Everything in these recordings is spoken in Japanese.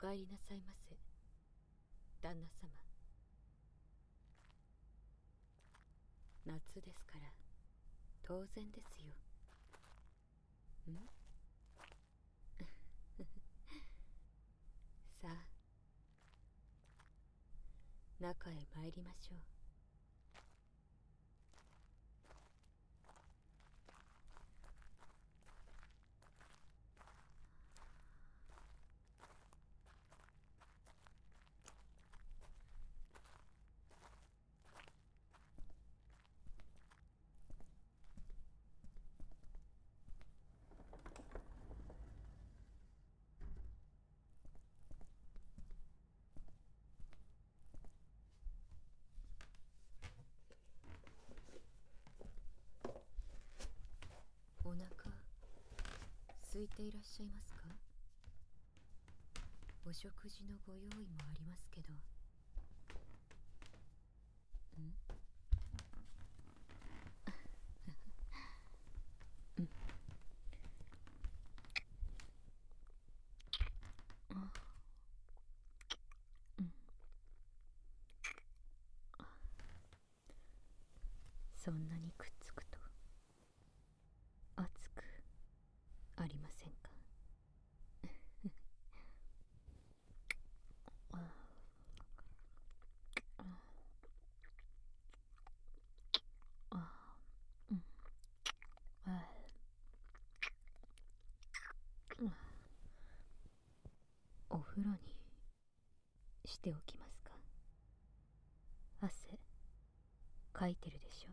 帰りなさいませ、旦那様。夏ですから当然ですよ。んさあ、中へ参りましょう。お腹空いていらっしゃいますか？お食事のご用意もありますけど。そんなにくっつくと熱くありませんか？お風呂にしておきますか？汗かいてるでしょ。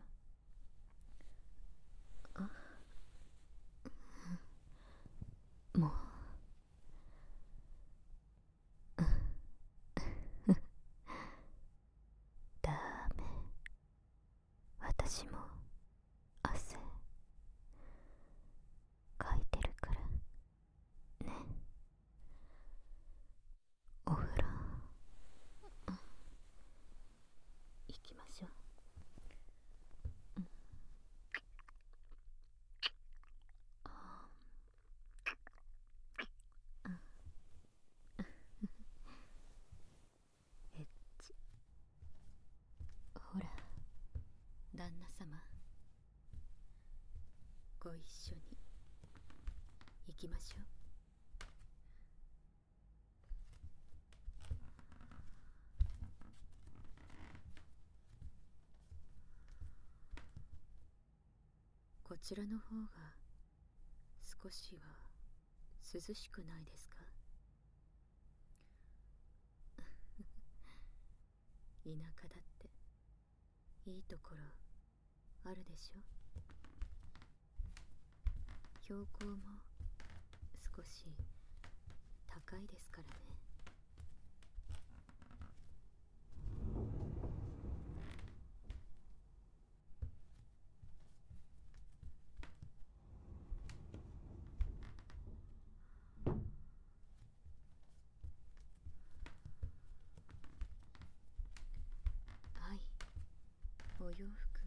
もうダメ、私も汗かいてるからね。お風呂行きましょう。エッチ。ほら、旦那様、ご一緒に行きましょう。こちらの方が少しは涼しくないですか？田舎だっていいところあるでしょ。標高も少し高いですからね。はい、お洋服を。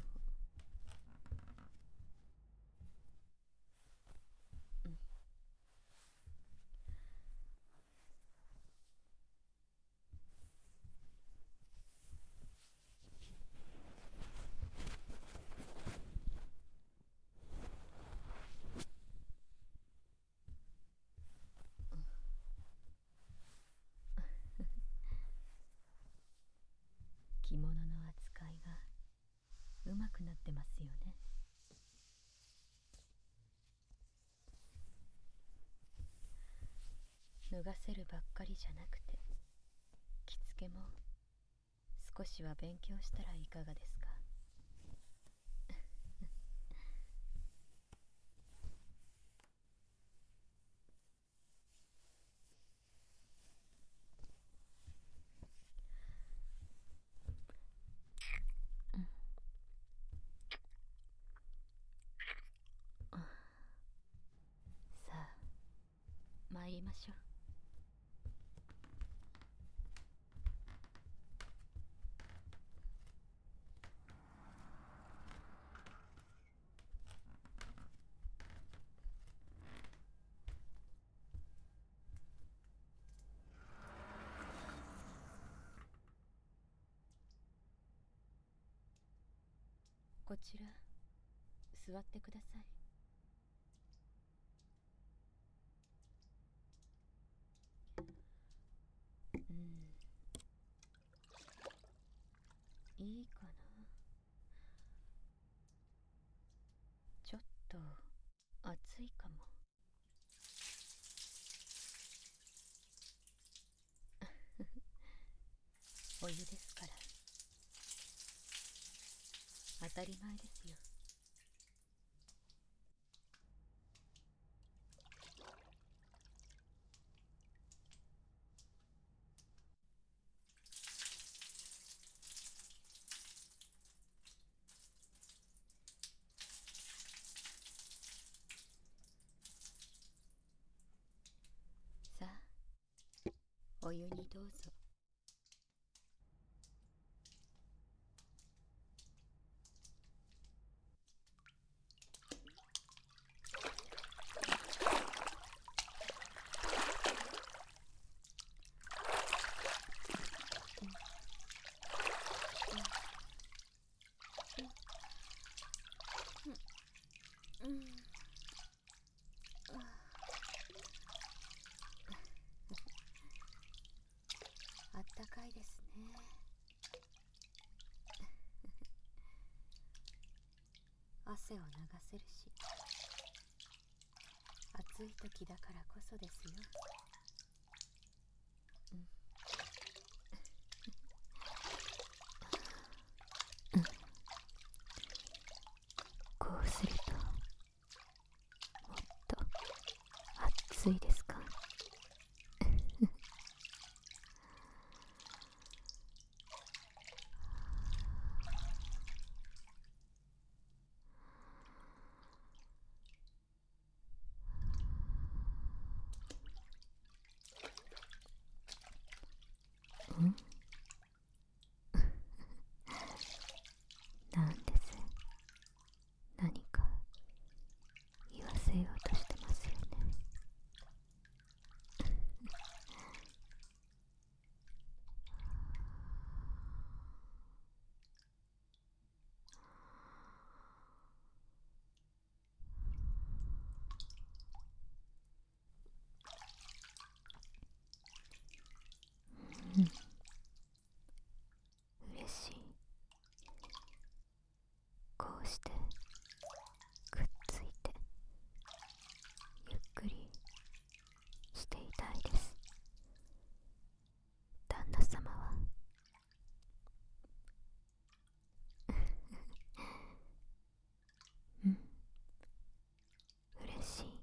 着物の扱いがうまくなってますよね。脱がせるばっかりじゃなくて、着付けも少しは勉強したらいかがですか？さあ、参りましょう。 こちら座ってください。いいかな。ちょっと暑いかも。お湯ですから当たり前ですよ。さあ、お湯にどうぞ。あったかいですね。汗を流せるし、暑い時だからこそですよ。こうするともっと暑いですか？なんです。何か言わせようとしてますよね。嬉しい。こうしてくっついてゆっくりしていたいです。旦那様は。嬉しい。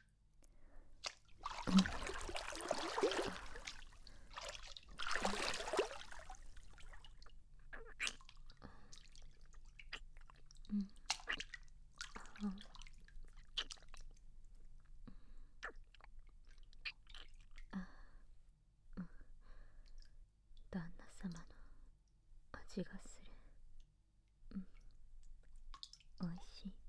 旦那様の味がする。おいしい。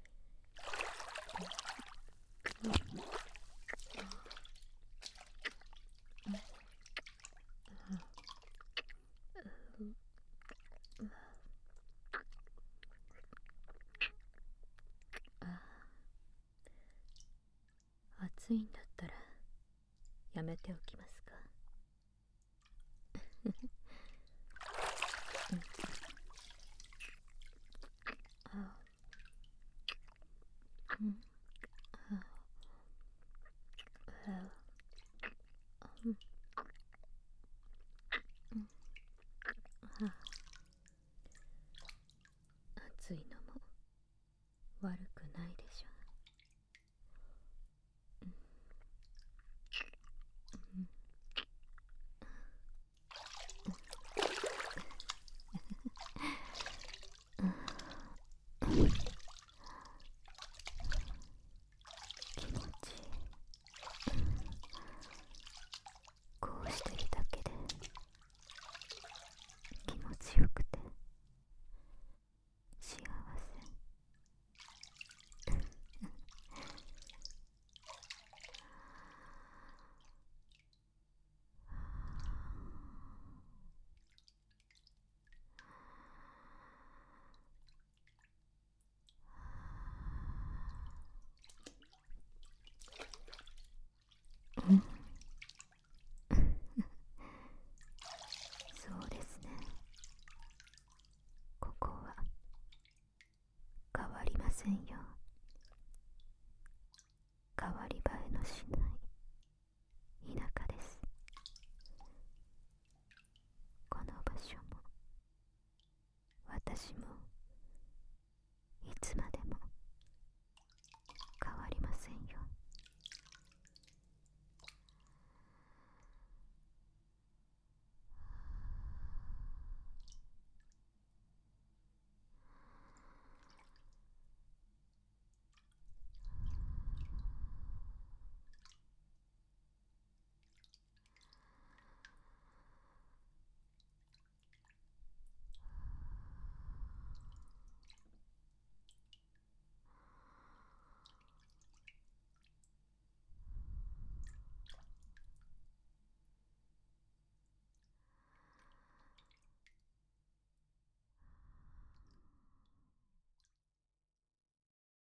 暑いんだったらやめておきますか？